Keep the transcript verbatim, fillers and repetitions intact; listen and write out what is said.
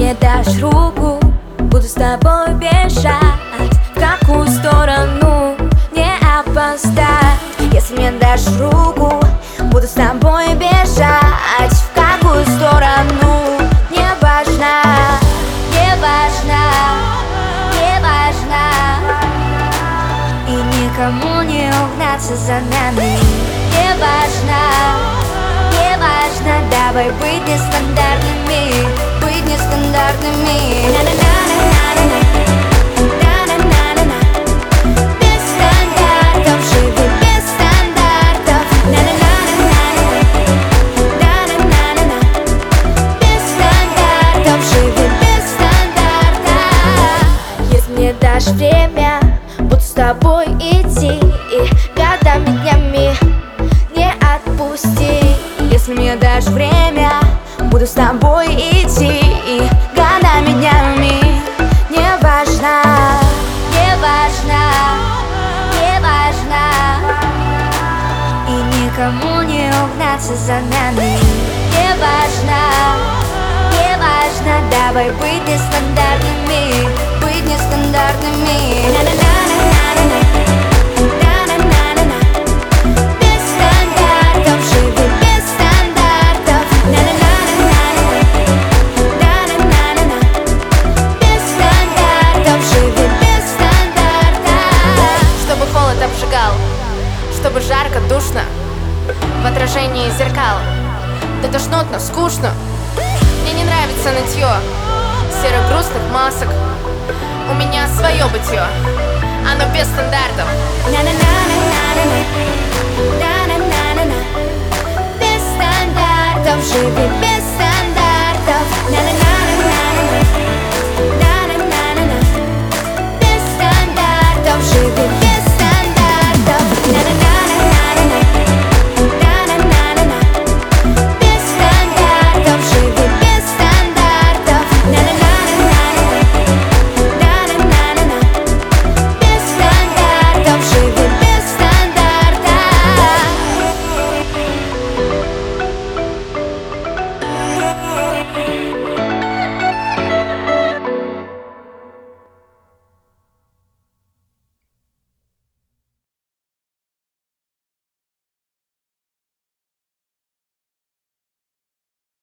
мне дашь руку, буду с тобой бежать. В какую сторону не опоздать? Если мне дашь руку, буду с тобой бежать. В какую сторону не важно, не важно, не важно. И никому не угнаться за нами. Не важно, не важно. Давай быть нестандартными, быть нестандартными. На-на-на-на-на-на. Без стандартов, живи без стандартов. На-на-на-на-на-на. Без стандартов, живи без стандартов. Если мне дашь время, буду с тобой идти и годами, днями не отпусти. Если мне дашь время, буду с тобой идти и годами, днями. Не важно, не важно, не важно. И никому не угнаться за нами. Не важно, не важно. Давай быть нестандартными, быть нестандартными. На-на-на-на-на-на. Чтобы жарко, душно в отражении зеркал. Да тошнотно, скучно. Мне не нравится нытье серых грустных масок. У меня свое бытие, оно без стандартов. Без стандартов, живи без